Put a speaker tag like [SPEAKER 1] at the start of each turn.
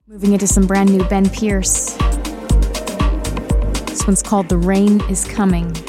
[SPEAKER 1] Moving into some brand new Ben Pierce. This one's called The Rain Is Coming.